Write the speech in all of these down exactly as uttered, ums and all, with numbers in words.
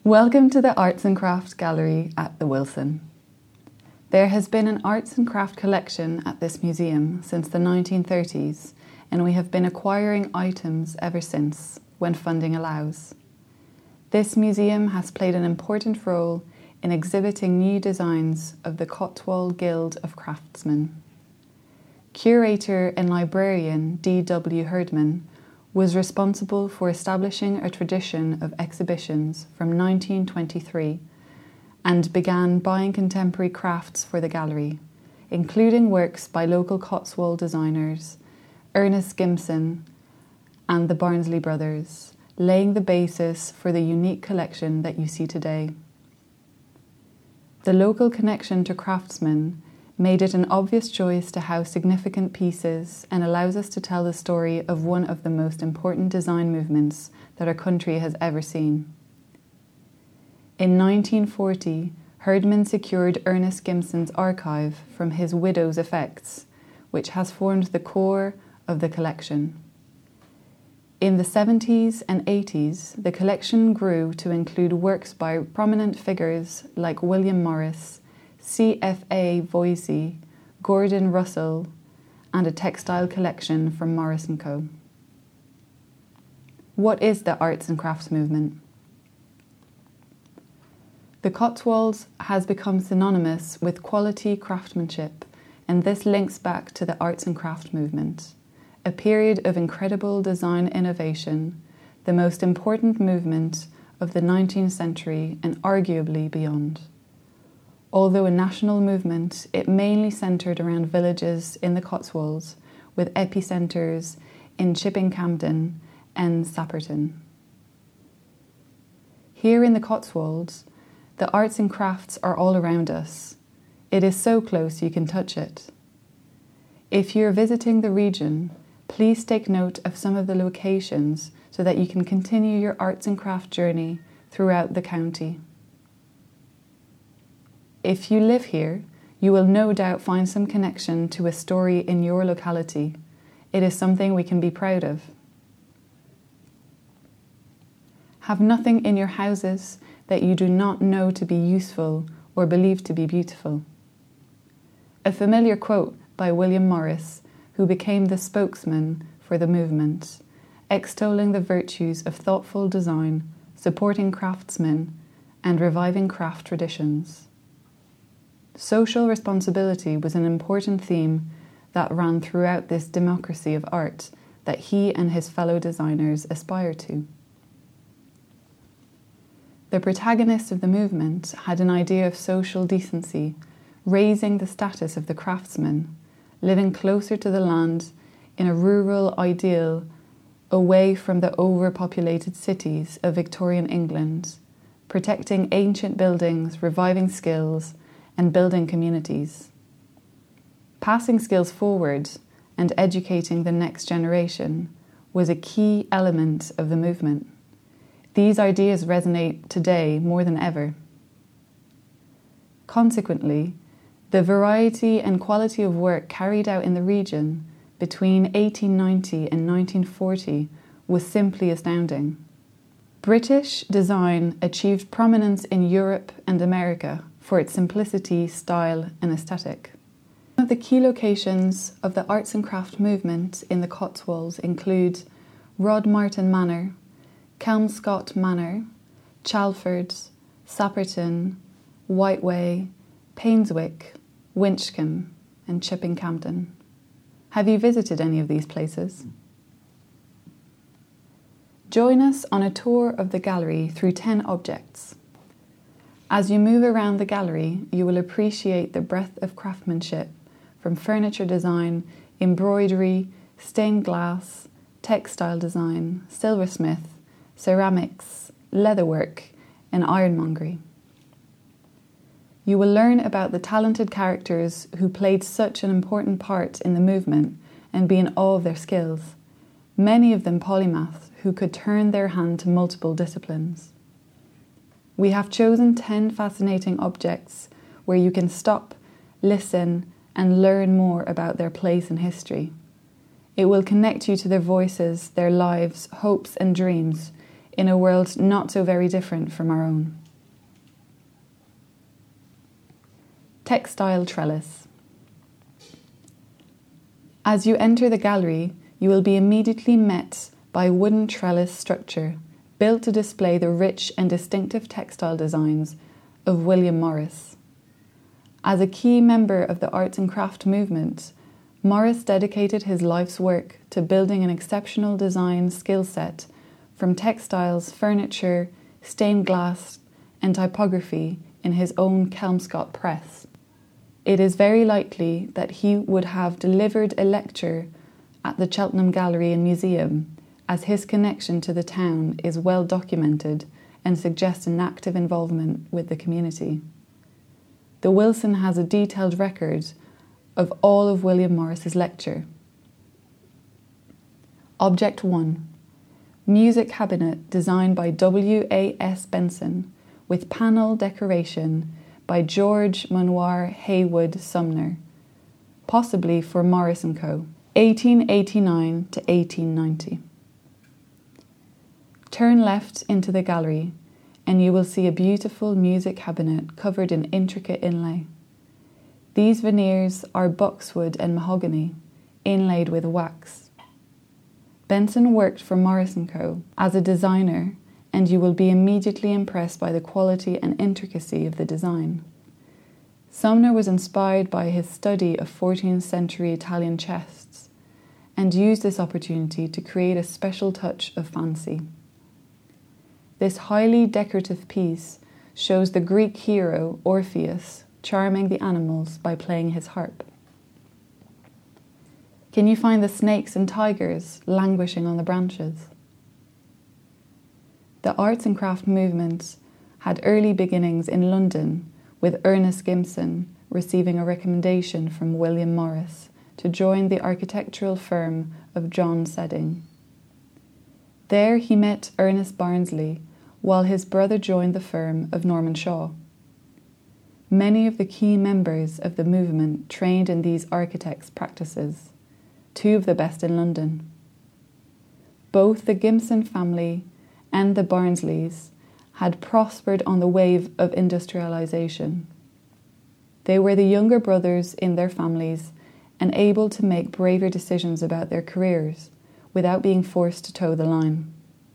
Welcome to the Arts and Crafts Gallery at the Wilson. There has been an arts and craft collection at this museum since the nineteen thirties, and we have been acquiring items ever since, when funding allows. This museum has played an important role in exhibiting new designs of the Cotswold Guild of Craftsmen. Curator and librarian D W Herdman was responsible for establishing a tradition of exhibitions from nineteen twenty-three and began buying contemporary crafts for the gallery, including works by local Cotswold designers Ernest Gimson and the Barnsley brothers, laying the basis for the unique collection that you see today. The local connection to craftsmen made it an obvious choice to house significant pieces and allows us to tell the story of one of the most important design movements that our country has ever seen. In nineteen forty, Herdman secured Ernest Gimson's archive from his widow's effects, which has formed the core of the collection. In the seventies and eighties, the collection grew to include works by prominent figures like William Morris, C F A Voysey, Gordon Russell, and a textile collection from Morris and Co. What is the arts and crafts movement? The Cotswolds has become synonymous with quality craftsmanship, and this links back to the arts and craft movement, a period of incredible design innovation, the most important movement of the nineteenth century and arguably beyond. Although a national movement, it mainly centred around villages in the Cotswolds, with epicentres in Chipping Campden and Sapperton. Here in the Cotswolds, the arts and crafts are all around us. It is so close you can touch it. If you're visiting the region, please take note of some of the locations so that you can continue your arts and craft journey throughout the county. If you live here, you will no doubt find some connection to a story in your locality. It is something we can be proud of. Have nothing in your houses that you do not know to be useful or believe to be beautiful. A familiar quote by William Morris, who became the spokesman for the movement, extolling the virtues of thoughtful design, supporting craftsmen, and reviving craft traditions. Social responsibility was an important theme that ran throughout this democracy of art that he and his fellow designers aspired to. The protagonists of the movement had an idea of social decency, raising the status of the craftsman, living closer to the land in a rural ideal away from the overpopulated cities of Victorian England, protecting ancient buildings, reviving skills, and building communities. Passing skills forward and educating the next generation was a key element of the movement. These ideas resonate today more than ever. Consequently, the variety and quality of work carried out in the region between eighteen ninety and nineteen forty was simply astounding. British design achieved prominence in Europe and America for its simplicity, style, and aesthetic. Some of the key locations of the arts and craft movement in the Cotswolds include Rodmartin Manor, Kelmscott Manor, Chalford, Sapperton, Whiteway, Painswick, Winchcombe, and Chipping Campden. Have you visited any of these places? Join us on a tour of the gallery through ten objects. As you move around the gallery, you will appreciate the breadth of craftsmanship from furniture design, embroidery, stained glass, textile design, silversmith, ceramics, leatherwork, and ironmongery. You will learn about the talented characters who played such an important part in the movement and be in awe of their skills, many of them polymaths who could turn their hand to multiple disciplines. We have chosen ten fascinating objects where you can stop, listen, and learn more about their place in history. It will connect you to their voices, their lives, hopes, and dreams in a world not so very different from our own. Textile trellis. As you enter the gallery, you will be immediately met by a wooden trellis structure built to display the rich and distinctive textile designs of William Morris. As a key member of the arts and craft movement, Morris dedicated his life's work to building an exceptional design skill set from textiles, furniture, stained glass, and typography in his own Kelmscott press. It is very likely that he would have delivered a lecture at the Cheltenham Gallery and Museum, as his connection to the town is well documented and suggests an active involvement with the community. The Wilson has a detailed record of all of William Morris's lecture. Object one. Music cabinet designed by W A S Benson with panel decoration by George Manoir Haywood Sumner, possibly for Morris and Co., eighteen eighty-nine to eighteen ninety. Turn left into the gallery and you will see a beautiful music cabinet covered in intricate inlay. These veneers are boxwood and mahogany, inlaid with wax. Benson worked for Morris and Co. as a designer, and you will be immediately impressed by the quality and intricacy of the design. Sumner was inspired by his study of fourteenth century Italian chests and used this opportunity to create a special touch of fancy. This highly decorative piece shows the Greek hero Orpheus charming the animals by playing his harp. Can you find the snakes and tigers languishing on the branches? The arts and craft movement had early beginnings in London, with Ernest Gimson receiving a recommendation from William Morris to join the architectural firm of John Sedding. There he met Ernest Barnsley, while his brother joined the firm of Norman Shaw. Many of the key members of the movement trained in these architects' practices, two of the best in London. Both the Gimson family and the Barnsleys had prospered on the wave of industrialisation. They were the younger brothers in their families and able to make braver decisions about their careers without being forced to toe the line.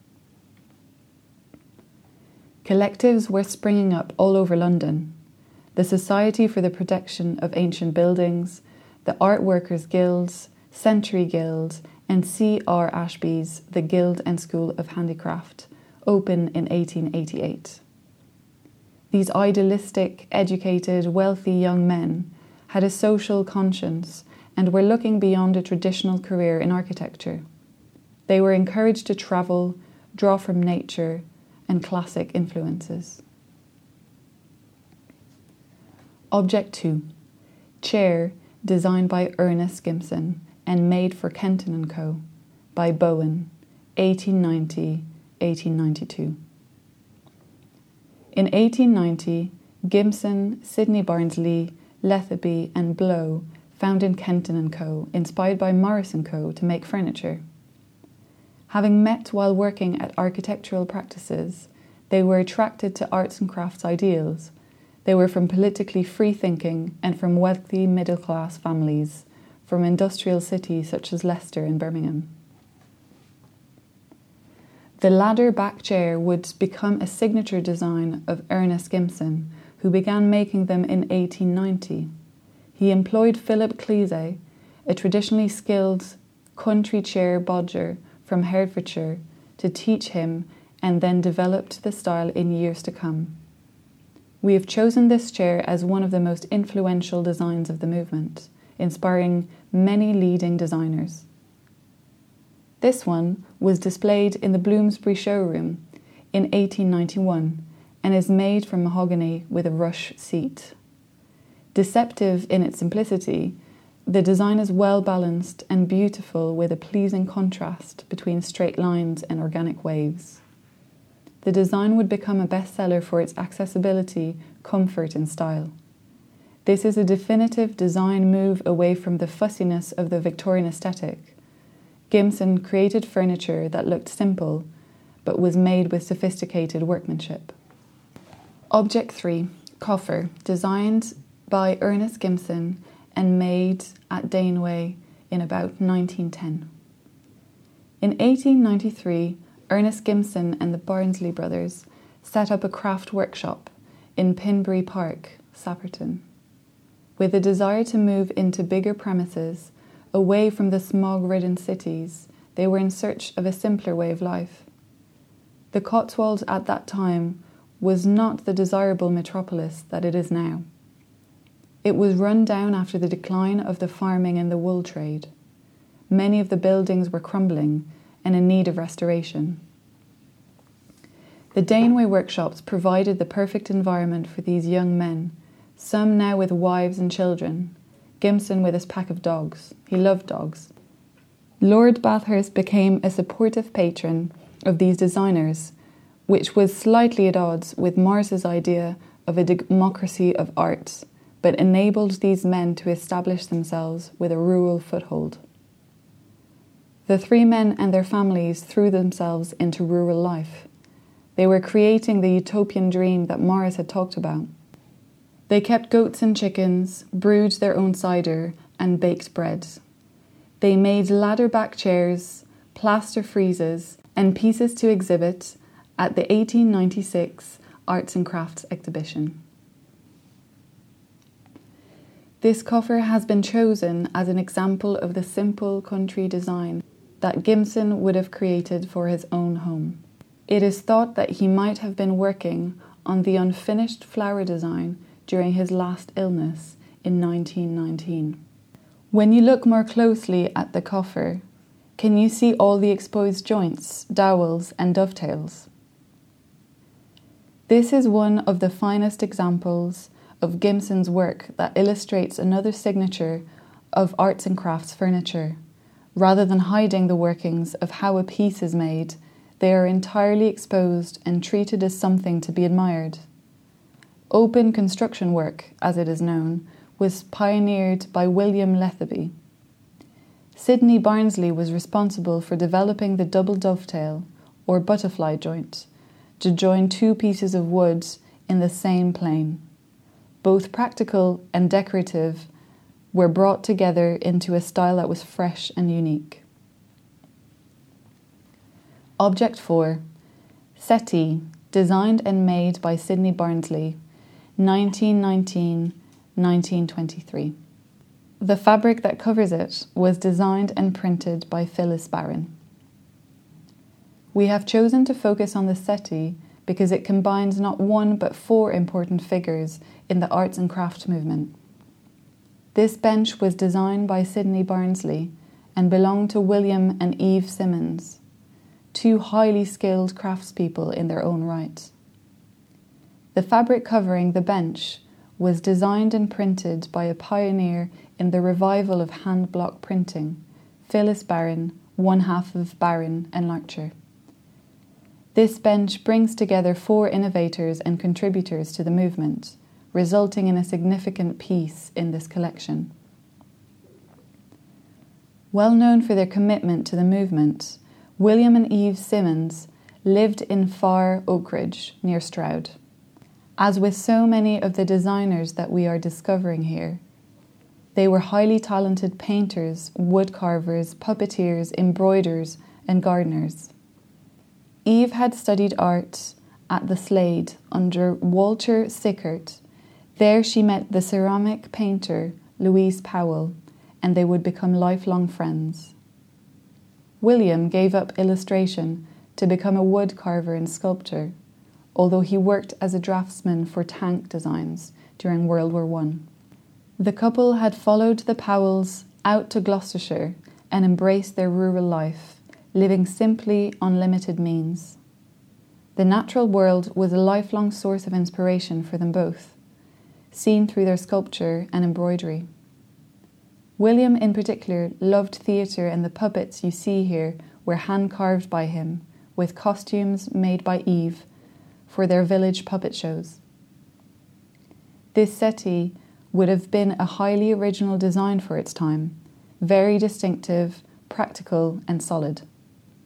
Collectives were springing up all over London. The Society for the Protection of Ancient Buildings, the Art Workers Guilds, Century Guild, and C R Ashby's The Guild and School of Handicraft, open in eighteen eighty-eight. These idealistic, educated, wealthy young men had a social conscience and were looking beyond a traditional career in architecture. They were encouraged to travel, draw from nature, and classic influences. Object two. Chair designed by Ernest Gimson and made for Kenton and Co. by Bowen, eighteen ninety to eighteen ninety-two. In eighteen ninety, Gimson, Sidney Barnsley, Letheby and Blow founded Kenton and Co., inspired by Morris and Co. to make furniture. Having met while working at architectural practices, they were attracted to arts and crafts ideals. They were from politically free-thinking and from wealthy middle-class families, from industrial cities such as Leicester and Birmingham. The ladder back chair would become a signature design of Ernest Gimson, who began making them in eighteen ninety. He employed Philip Cleese, a traditionally skilled country chair bodger from Hertfordshire, to teach him and then developed the style in years to come. We have chosen this chair as one of the most influential designs of the movement, inspiring many leading designers. This one was displayed in the Bloomsbury showroom in eighteen ninety-one and is made from mahogany with a rush seat. Deceptive in its simplicity, the design is well balanced and beautiful with a pleasing contrast between straight lines and organic waves. The design would become a bestseller for its accessibility, comfort and style. This is a definitive design move away from the fussiness of the Victorian aesthetic. Gimson created furniture that looked simple, but was made with sophisticated workmanship. Object three, coffer, designed by Ernest Gimson and made at Daneway in about nineteen ten. In eighteen ninety-three, Ernest Gimson and the Barnsley brothers set up a craft workshop in Pinbury Park, Sapperton. With a desire to move into bigger premises, away from the smog-ridden cities, they were in search of a simpler way of life. The Cotswolds at that time was not the desirable metropolis that it is now. It was run down after the decline of the farming and the wool trade. Many of the buildings were crumbling and in need of restoration. The Daneway workshops provided the perfect environment for these young men, some now with wives and children, Gimson with his pack of dogs. He loved dogs. Lord Bathurst became a supportive patron of these designers, which was slightly at odds with Morris's idea of a democracy of art, but enabled these men to establish themselves with a rural foothold. The three men and their families threw themselves into rural life. They were creating the utopian dream that Morris had talked about. They kept goats and chickens, brewed their own cider, and baked bread. They made ladder-back chairs, plaster friezes, and pieces to exhibit at the eighteen ninety-six Arts and Crafts exhibition. This coffer has been chosen as an example of the simple country design that Gimson would have created for his own home. It is thought that he might have been working on the unfinished flower design during his last illness in nineteen nineteen. When you look more closely at the coffer, can you see all the exposed joints, dowels and dovetails? This is one of the finest examples of Gimson's work that illustrates another signature of arts and crafts furniture. Rather than hiding the workings of how a piece is made, they are entirely exposed and treated as something to be admired. Open construction work, as it is known, was pioneered by William Lethaby. Sidney Barnsley was responsible for developing the double dovetail, or butterfly joint, to join two pieces of wood in the same plane. Both practical and decorative were brought together into a style that was fresh and unique. Object four, settee, designed and made by Sidney Barnsley, nineteen nineteen to nineteen twenty-three. The fabric that covers it was designed and printed by Phyllis Barron. We have chosen to focus on the settee because it combines not one but four important figures in the arts and craft movement. This bench was designed by Sidney Barnsley and belonged to William and Eve Simmons, two highly skilled craftspeople in their own right. The fabric covering the bench was designed and printed by a pioneer in the revival of hand block printing, Phyllis Barron, one half of Barron and Larcher. This bench brings together four innovators and contributors to the movement, resulting in a significant piece in this collection. Well known for their commitment to the movement, William and Eve Simmons lived in Far Oakridge, near Stroud. As with so many of the designers that we are discovering here, they were highly talented painters, wood carvers, puppeteers, embroiderers, and gardeners. Eve had studied art at the Slade under Walter Sickert. There she met the ceramic painter Louise Powell, and they would become lifelong friends. William gave up illustration to become a wood carver and sculptor, although he worked as a draftsman for tank designs during World War One. The couple had followed the Powells out to Gloucestershire and embraced their rural life, living simply on limited means. The natural world was a lifelong source of inspiration for them both, seen through their sculpture and embroidery. William in particular loved theatre, and the puppets you see here were hand-carved by him, with costumes made by Eve for their village puppet shows. This settee would have been a highly original design for its time, very distinctive, practical and solid.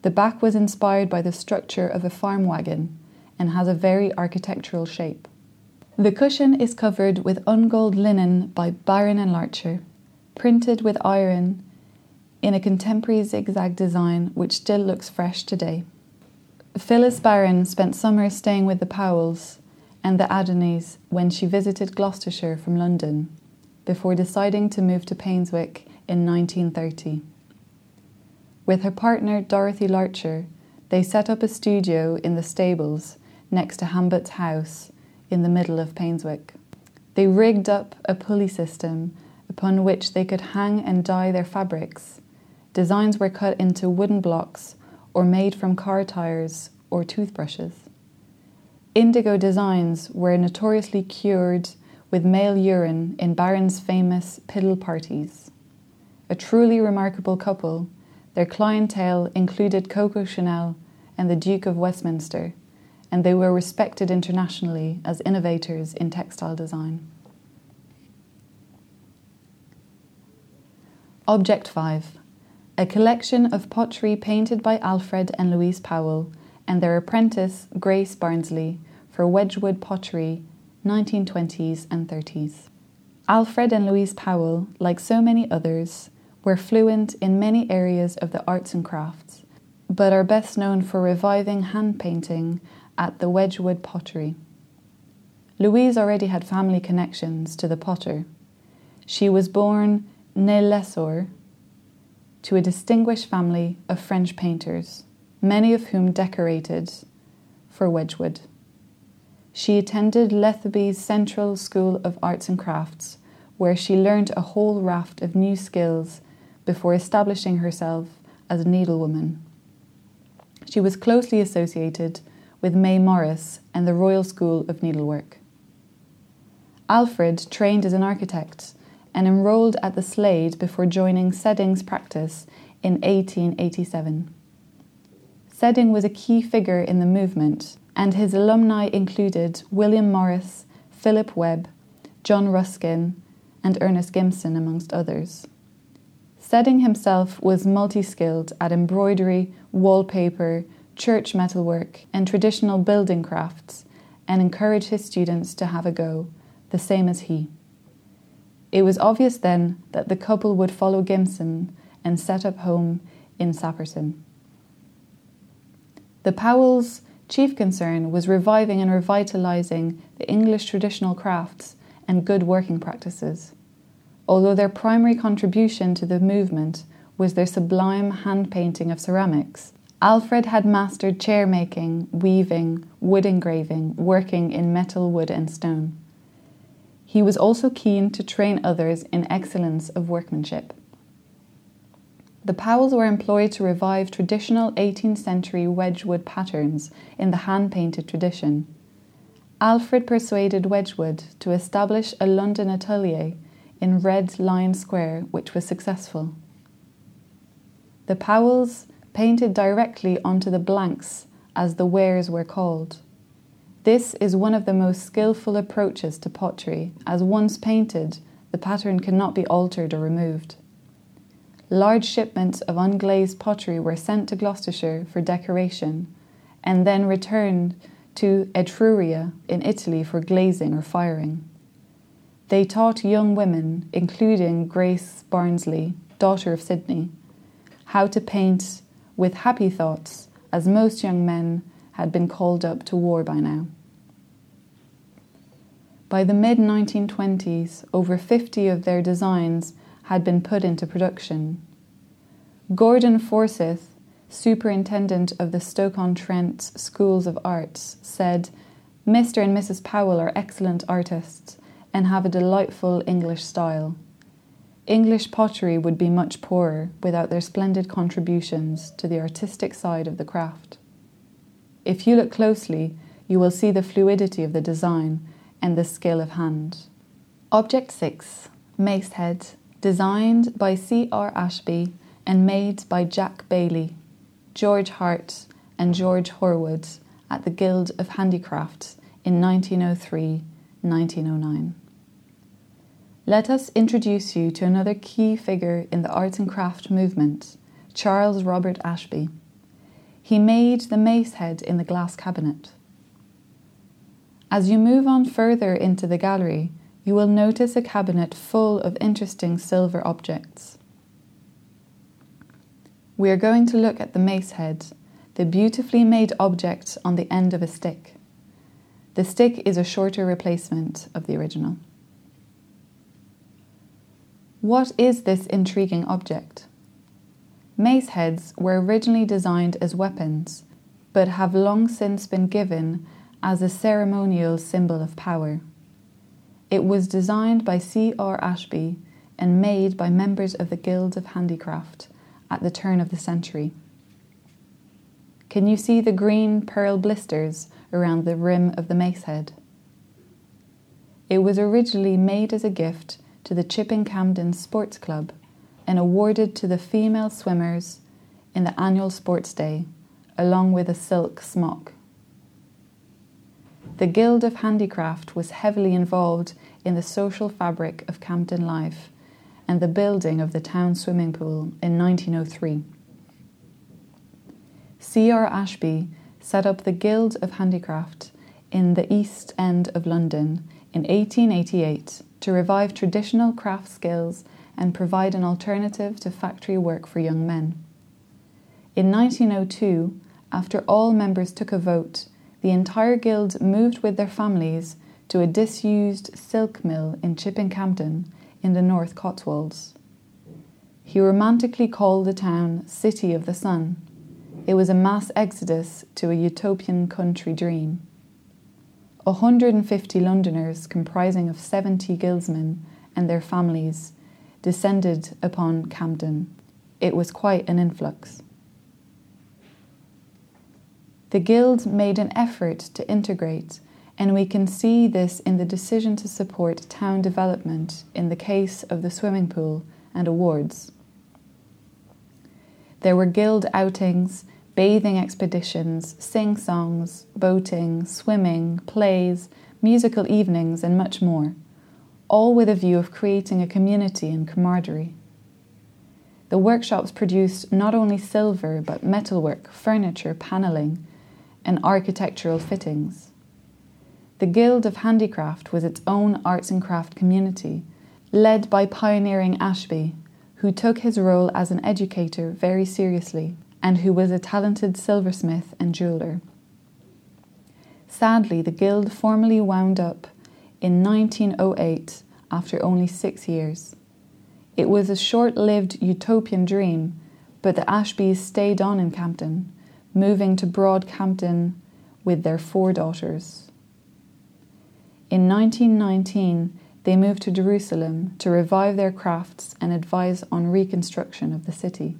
The back was inspired by the structure of a farm wagon and has a very architectural shape. The cushion is covered with ungold linen by Barron and Larcher, printed with iron in a contemporary zigzag design which still looks fresh today. Phyllis Barron spent summers staying with the Powells and the Adonis when she visited Gloucestershire from London, before deciding to move to Painswick in nineteen thirty. With her partner Dorothy Larcher, they set up a studio in the stables next to Hambott's house in the middle of Painswick. They rigged up a pulley system upon which they could hang and dye their fabrics. Designs were cut into wooden blocks or made from car tyres or toothbrushes. Indigo designs were notoriously cured with male urine in Barron's famous piddle parties. A truly remarkable couple, their clientele included Coco Chanel and the Duke of Westminster, and they were respected internationally as innovators in textile design. Object five. A collection of pottery painted by Alfred and Louise Powell and their apprentice Grace Barnsley for Wedgwood Pottery, nineteen twenties and thirties. Alfred and Louise Powell, like so many others, were fluent in many areas of the arts and crafts, but are best known for reviving hand painting at the Wedgwood Pottery. Louise already had family connections to the potter. She was born née Lesor to a distinguished family of French painters, many of whom decorated for Wedgwood. She attended Lethaby's Central School of Arts and Crafts, where she learned a whole raft of new skills before establishing herself as a needlewoman. She was closely associated with May Morris and the Royal School of Needlework. Alfred trained as an architect and enrolled at the Slade before joining Sedding's practice in eighteen eighty-seven. Sedding was a key figure in the movement, and his alumni included William Morris, Philip Webb, John Ruskin, and Ernest Gimson, amongst others. Sedding himself was multi-skilled at embroidery, wallpaper, church metalwork, and traditional building crafts, and encouraged his students to have a go, the same as he. It was obvious then that the couple would follow Gimson and set up home in Sapperton. The Powells' chief concern was reviving and revitalising the English traditional crafts and good working practices, although their primary contribution to the movement was their sublime hand-painting of ceramics. Alfred had mastered chair-making, weaving, wood engraving, working in metal, wood and stone. He was also keen to train others in excellence of workmanship. The Powells were employed to revive traditional eighteenth century Wedgwood patterns in the hand-painted tradition. Alfred persuaded Wedgwood to establish a London atelier in Red Lion Square, which was successful. The Powells painted directly onto the blanks, as the wares were called. This is one of the most skillful approaches to pottery, as once painted, the pattern cannot be altered or removed. Large shipments of unglazed pottery were sent to Gloucestershire for decoration, and then returned to Etruria in Italy for glazing or firing. They taught young women, including Grace Barnsley, daughter of Sydney, how to paint with happy thoughts, as most young men had been called up to war by now. By the mid nineteen twenties, over fifty of their designs had been put into production. Gordon Forsyth, superintendent of the Stoke-on-Trent Schools of Arts, said, "Mister and Missus Powell are excellent artists and have a delightful English style. English pottery would be much poorer without their splendid contributions to the artistic side of the craft. If you look closely, you will see the fluidity of the design and the skill of hand." Object six. Macehead, designed by C R Ashby and made by Jack Bailey, George Hart and George Horwood at the Guild of Handicrafts in nineteen oh three to nineteen oh nine. Let us introduce you to another key figure in the arts and craft movement, Charles Robert Ashby. He made the mace head in the glass cabinet. As you move on further into the gallery, you will notice a cabinet full of interesting silver objects. We are going to look at the mace head, the beautifully made object on the end of a stick. The stick is a shorter replacement of the original. What is this intriguing object? Mace heads were originally designed as weapons, but have long since been given as a ceremonial symbol of power. It was designed by C R Ashby and made by members of the Guild of Handicraft at the turn of the century. Can you see the green pearl blisters around the rim of the mace head? It was originally made as a gift to the Chipping Campden Sports Club and awarded to the female swimmers in the annual sports day, along with a silk smock. The Guild of Handicraft was heavily involved in the social fabric of Campden life and the building of the town swimming pool in nineteen oh three. C R Ashby set up the Guild of Handicraft in the East End of London in eighteen eighty-eight to revive traditional craft skills and provide an alternative to factory work for young men. In nineteen oh two, after all members took a vote, the entire guild moved with their families to a disused silk mill in Chipping Campden in the North Cotswolds. He romantically called the town City of the Sun. It was a mass exodus to a utopian country dream. one hundred fifty Londoners, comprising of seventy guildsmen and their families, descended upon Campden. It was quite an influx. The Guild made an effort to integrate, and we can see this in the decision to support town development in the case of the swimming pool and awards. There were guild outings, bathing expeditions, sing-songs, boating, swimming, plays, musical evenings, and much more, all with a view of creating a community and camaraderie. The workshops produced not only silver but metalwork, furniture, panelling, and architectural fittings. The Guild of Handicraft was its own arts and craft community, led by pioneering Ashby, who took his role as an educator very seriously and who was a talented silversmith and jeweller. Sadly, the Guild formally wound up in nineteen oh eight after only six years. It was a short-lived utopian dream, but the Ashbys stayed on in Campden, moving to Broad Campden with their four daughters. In nineteen nineteen, they moved to Jerusalem to revive their crafts and advise on reconstruction of the city.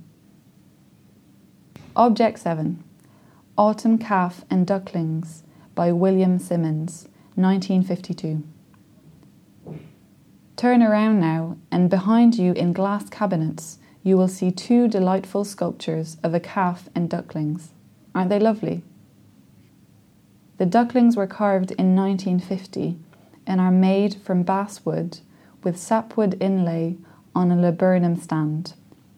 Object seven. Autumn Calf and Ducklings by William Simmons, nineteen fifty-two. Turn around now, and behind you in glass cabinets you will see two delightful sculptures of a calf and ducklings. Aren't they lovely? The ducklings were carved in nineteen fifty and are made from basswood with sapwood inlay on a laburnum stand.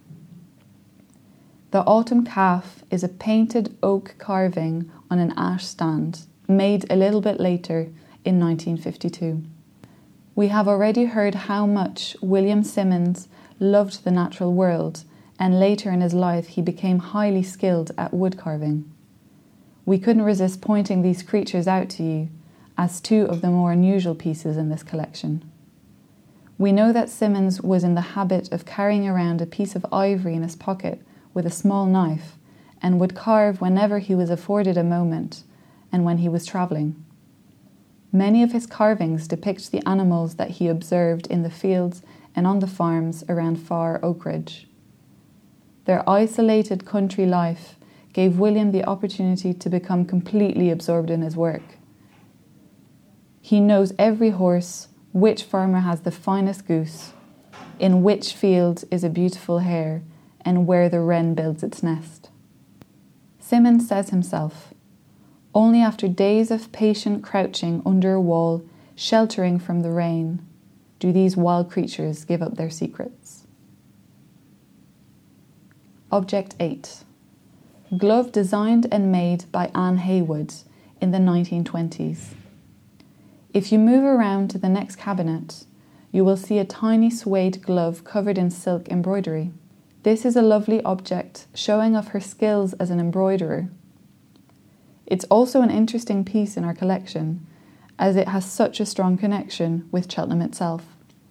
The autumn calf is a painted oak carving on an ash stand, made a little bit later in nineteen fifty-two. We have already heard how much William Simmons loved the natural world, and later in his life he became highly skilled at wood carving. We couldn't resist pointing these creatures out to you as two of the more unusual pieces in this collection. We know that Simmons was in the habit of carrying around a piece of ivory in his pocket with a small knife and would carve whenever he was afforded a moment and when he was travelling. Many of his carvings depict the animals that he observed in the fields and on the farms around Far Oakridge. Their isolated country life gave William the opportunity to become completely absorbed in his work. He knows every horse, which farmer has the finest goose, in which field is a beautiful hare, and where the wren builds its nest. Simmons says himself, "Only after days of patient crouching under a wall, sheltering from the rain, do these wild creatures give up their secrets." Object eight. glove designed and made by Anne Haywood in the nineteen twenties. If you move around to the next cabinet, you will see a tiny suede glove covered in silk embroidery. This is a lovely object showing of her skills as an embroiderer. It's also an interesting piece in our collection, as it has such a strong connection with Cheltenham itself.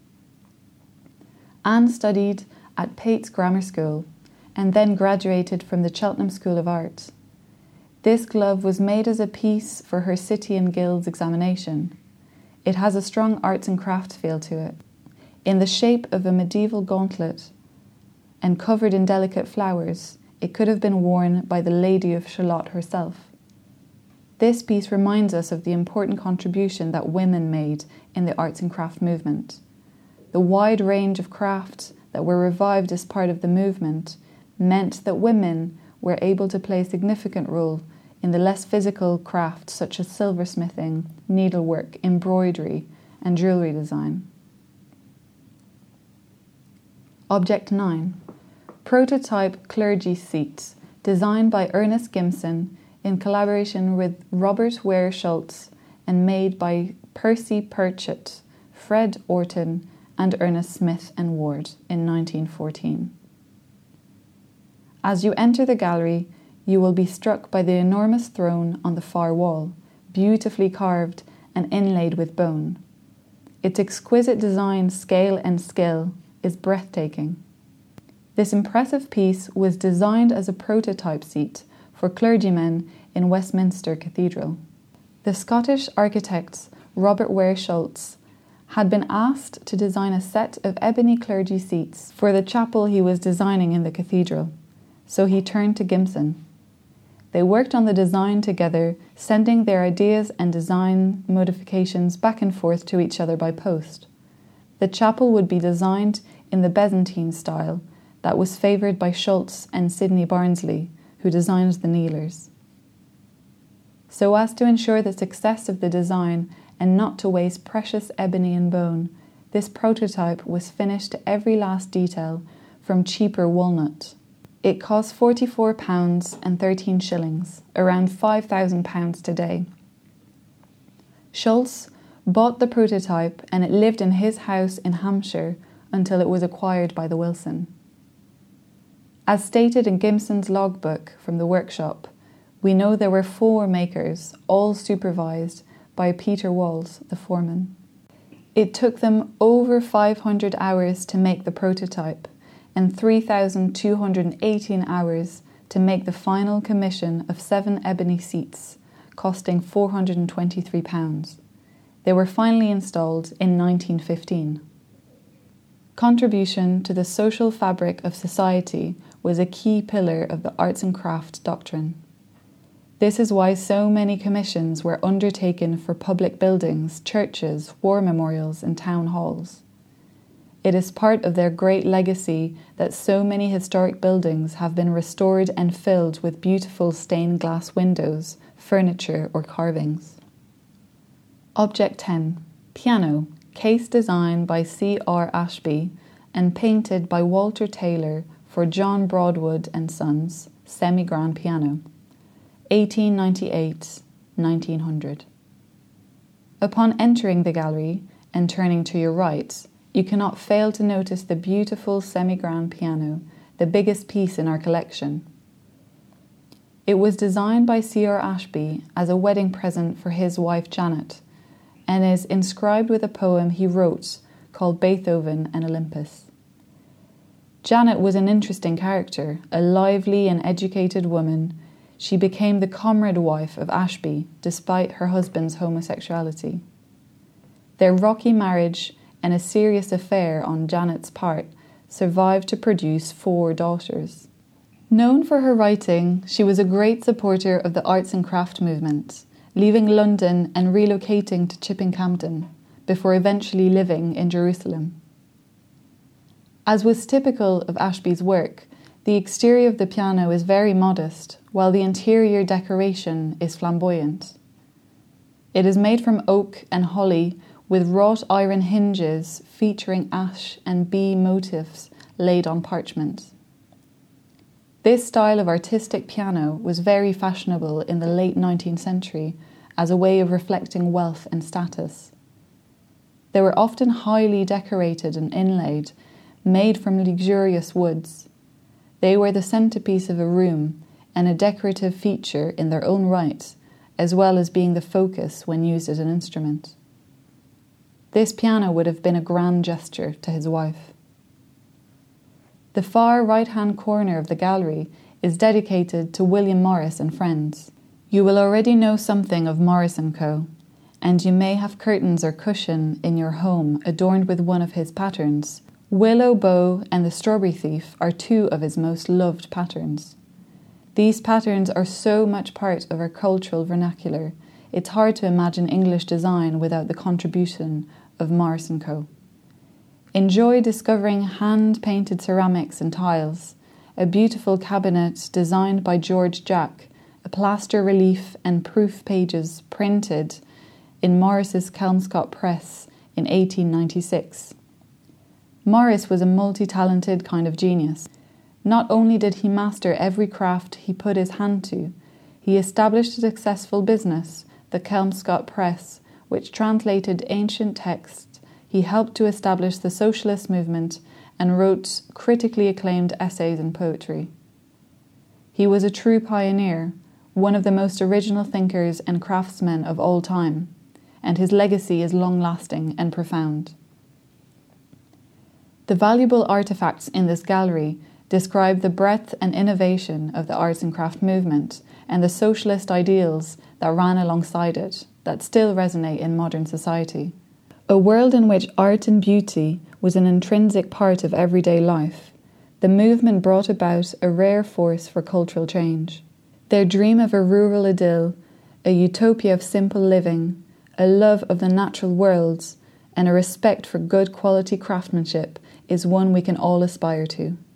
Anne studied at Pate's Grammar School and then graduated from the Cheltenham School of Art. This glove was made as a piece for her City and Guilds examination. It has a strong arts and crafts feel to it. In the shape of a medieval gauntlet and covered in delicate flowers, it could have been worn by the Lady of Shalott herself. This piece reminds us of the important contribution that women made in the arts and craft movement. The wide range of crafts that were revived as part of the movement meant that women were able to play a significant role in the less physical crafts such as silversmithing, needlework, embroidery, and jewellery design. Object nine. Prototype clergy seats, designed by Ernest Gimson in collaboration with Robert Ware Schultz and made by Percy Purchett, Fred Orton, and Ernest Smith and Ward in nineteen fourteen. As you enter the gallery, you will be struck by the enormous throne on the far wall, beautifully carved and inlaid with bone. Its exquisite design, scale and skill is breathtaking. This impressive piece was designed as a prototype seat for clergymen in Westminster Cathedral. The Scottish architect Robert Ware Schultz had been asked to design a set of ebony clergy seats for the chapel he was designing in the cathedral, so he turned to Gimson. They worked on the design together, sending their ideas and design modifications back and forth to each other by post. The chapel would be designed in the Byzantine style that was favoured by Schultz and Sidney Barnsley, who designed the kneelers. So as to ensure the success of the design and not to waste precious ebony and bone, this prototype was finished to every last detail from cheaper walnut. It cost forty-four pounds and thirteen shillings, around five thousand pounds today. Schultz bought the prototype and it lived in his house in Hampshire until it was acquired by the Wilson. As stated in Gimson's logbook from the workshop, we know there were four makers, all supervised by Peter Walls, the foreman. It took them over five hundred hours to make the prototype and three thousand two hundred eighteen hours to make the final commission of seven ebony seats, costing four hundred twenty-three pounds. They were finally installed in nineteen fifteen. Contribution to the social fabric of society was a key pillar of the arts and crafts doctrine. This is why so many commissions were undertaken for public buildings, churches, war memorials, and town halls. It is part of their great legacy that so many historic buildings have been restored and filled with beautiful stained glass windows, furniture, or carvings. Object ten. Piano, case designed by C R Ashby and painted by Walter Taylor for John Broadwood and Sons, semi-grand piano, eighteen ninety-eight to nineteen hundred. Upon entering the gallery and turning to your right, you cannot fail to notice the beautiful semi-grand piano, the biggest piece in our collection. It was designed by C R Ashby as a wedding present for his wife Janet, and is inscribed with a poem he wrote called Beethoven and Olympus. Janet was an interesting character, a lively and educated woman. She became the comrade wife of Ashby, despite her husband's homosexuality. Their rocky marriage and a serious affair on Janet's part survived to produce four daughters. Known for her writing, she was a great supporter of the arts and craft movement, leaving London and relocating to Chipping Campden, before eventually living in Jerusalem. As was typical of Ashby's work, the exterior of the piano is very modest, while the interior decoration is flamboyant. It is made from oak and holly, with wrought iron hinges featuring ash and bee motifs laid on parchment. This style of artistic piano was very fashionable in the late nineteenth century as a way of reflecting wealth and status. They were often highly decorated and inlaid, made from luxurious woods. They were the centerpiece of a room and a decorative feature in their own right, as well as being the focus when used as an instrument. This piano would have been a grand gesture to his wife. The far right-hand corner of the gallery is dedicated to William Morris and friends. You will already know something of Morris and Co, and you may have curtains or cushion in your home adorned with one of his patterns. Willow Bow and the Strawberry Thief are two of his most loved patterns. These patterns are so much part of our cultural vernacular, it's hard to imagine English design without the contribution of Morris and Co. Enjoy discovering hand-painted ceramics and tiles, a beautiful cabinet designed by George Jack, a plaster relief and proof pages printed in Morris's Kelmscott Press in eighteen ninety-six. Morris was a multi-talented kind of genius. Not only did he master every craft he put his hand to, he established a successful business, the Kelmscott Press, which translated ancient texts. He helped to establish the socialist movement and wrote critically acclaimed essays and poetry. He was a true pioneer, one of the most original thinkers and craftsmen of all time, and his legacy is long-lasting and profound. The valuable artefacts in this gallery describe the breadth and innovation of the arts and craft movement and the socialist ideals that ran alongside it that still resonate in modern society. A world in which art and beauty was an intrinsic part of everyday life, the movement brought about a rare force for cultural change. Their dream of a rural idyll, a utopia of simple living, a love of the natural worlds, and a respect for good quality craftsmanship is one we can all aspire to.